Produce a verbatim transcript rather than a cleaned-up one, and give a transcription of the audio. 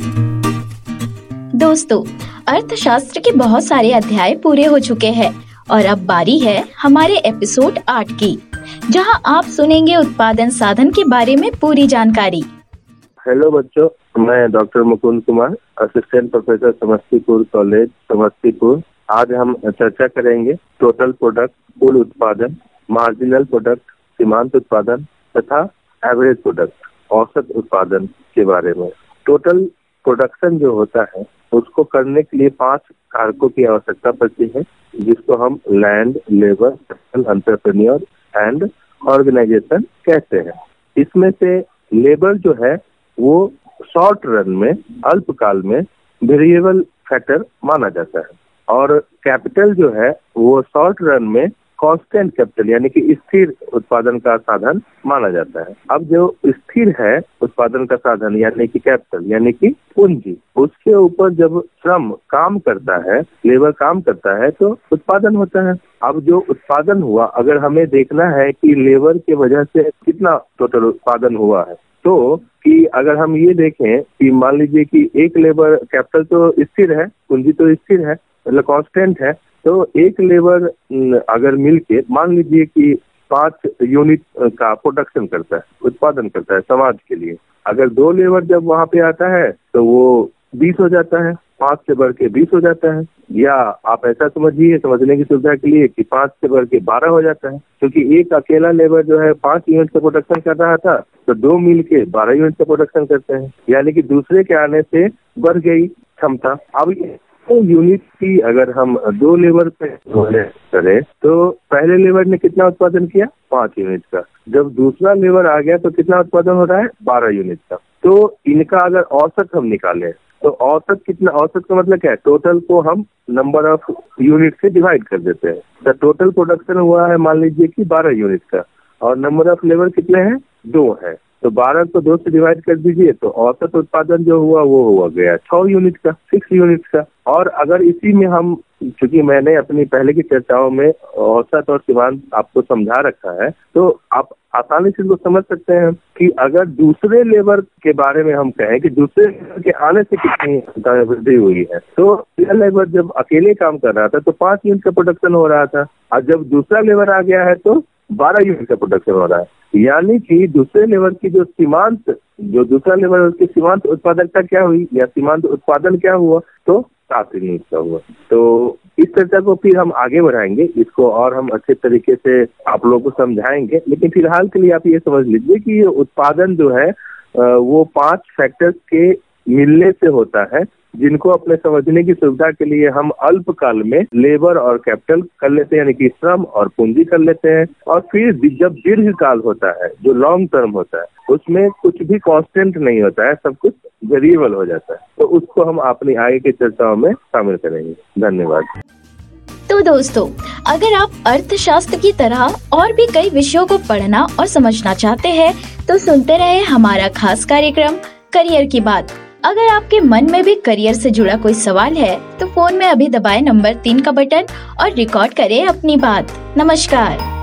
दोस्तों, अर्थशास्त्र के बहुत सारे अध्याय पूरे हो चुके हैं और अब बारी है हमारे एपिसोड आठ की, जहां आप सुनेंगे उत्पादन साधन के बारे में पूरी जानकारी। हेलो बच्चों, मैं doctor Mukund Kumar, assistant professor Samastipur college Samastipur. आज हम चर्चा करेंगे टोटल प्रोडक्ट, कुल उत्पादन, मार्जिनल प्रोडक्ट, सीमांत उत्पादन तथा एवरेज प्रोडक्ट, औसत उत्पादन के बारे में। टोटल प्रोडक्शन जो होता है उसको करने के लिए पांच कारकों की आवश्यकता पड़ती है, जिसको हम land, labour, entrepreneur and organisation कहते हैं। इसमें से लेबर जो है वो शॉर्ट रन में, अल्पकाल में वेरिएबल फैक्टर माना जाता है, और कैपिटल जो है वो शॉर्ट रन में कांस्टेंट कैपिटल यानी कि स्थिर उत्पादन का साधन माना जाता है। अब जो स्थिर है उत्पादन का साधन यानी कि कैपिटल यानी कि पूंजी, उसके ऊपर जब श्रम काम करता है, लेबर काम करता है, तो उत्पादन होता है। अब जो उत्पादन हुआ, अगर हमें देखना है कि लेबर के वजह से कितना टोटल उत्पादन हुआ है, तो कि अगर हम ये देखें कि मान लीजिए कि एक लेबर, कैपिटल तो स्थिर है, पूंजी तो स्थिर है, मतलब कांस्टेंट है, तो एक लेबर अगर मिलके मान लीजिए कि पांच यूनिट का प्रोडक्शन करता है, उत्पादन करता है समाज के लिए। अगर दो लेबर जब वहां पे आता है तो वो बीस हो जाता है, पांच से बढ़ के बीस हो जाता है, या आप ऐसा समझिए समझने की सुविधा के लिए कि पांच से बढ़ के बारह हो जाता है, क्योंकि एक अकेला लेबर जो है पांच यूनिट का प्रोडक्शन कर रहा था, तो दो मिल के बारह यूनिट का प्रोडक्शन करते हैं, यानी कि दूसरे के आने से बढ़ गई क्षमता। अब तो यूनिट की अगर हम दो लेबर पे करें तो पहले लेबर ने कितना उत्पादन किया? पांच यूनिट का। जब दूसरा लेबर आ गया तो कितना उत्पादन हो रहा है? बारह यूनिट का। तो इनका अगर औसत हम निकालें तो औसत कितना? औसत का मतलब क्या है? टोटल को हम नंबर ऑफ यूनिट से डिवाइड कर देते हैं। तो टोटल प्रोडक्शन हुआ है मान लीजिए कि बारह यूनिट का, और नंबर ऑफ लेबर कितने हैं? दो है, तो बारह को दो से डिवाइड कर दीजिए, तो औसत उत्पादन जो हुआ वो हुआ गया छह यूनिट का, सिक्स यूनिट का। और अगर इसी में हम, क्योंकि मैंने अपनी पहले की चर्चाओं में औसत और सीमांत आपको समझा रखा है, तो आप आसानी से इसको समझ सकते हैं कि अगर दूसरे लेबर के बारे में हम कहें कि दूसरे लेबर के आने से कितनी वृद्धि हुई है, तो यह लेबर जब अकेले काम कर रहा था तो पांच यूनिट का प्रोडक्शन हो रहा था, और जब दूसरा लेबर आ गया है तो बारह यूनिट का प्रोडक्शन हो रहा है। यानी कि दूसरे लेबर की जो सीमांत, जो दूसरा लेबर है उसकी सीमांत उत्पादकता क्या हुई या सीमांत उत्पादन क्या हुआ? तो सात यूनिट का हुआ। तो इस चर्चा को फिर हम आगे बढ़ाएंगे, इसको और हम अच्छे तरीके से आप लोगों को समझाएंगे, लेकिन फिलहाल के लिए आप ये समझ लीजिए कि ये उत्पादन जो है वो पांच फैक्टर्स के मिलने से होता है, जिनको अपने समझने की सुविधा के लिए हम अल्पकाल में लेबर और कैपिटल कर लेते हैं, यानी कि श्रम और पूंजी कर लेते हैं, और फिर जब दीर्घकाल होता है, जो लॉन्ग टर्म होता है, उसमें कुछ भी कांस्टेंट नहीं होता है, सब कुछ वेरिएबल हो जाता है। तो उसको हम अपनी आगे की चर्चाओं में शामिल करेंगे। धन्यवाद। तो दोस्तों, अगर आप अर्थशास्त्र की तरह और भी कई विषयों को पढ़ना और समझना चाहते हैं, तो सुनते रहे हमारा खास कार्यक्रम करियर की बात। अगर आपके मन में भी करियर से जुड़ा कोई सवाल है, तो फोन में अभी दबाएं नंबर तीन का बटन और रिकॉर्ड करें अपनी बात। नमस्कार।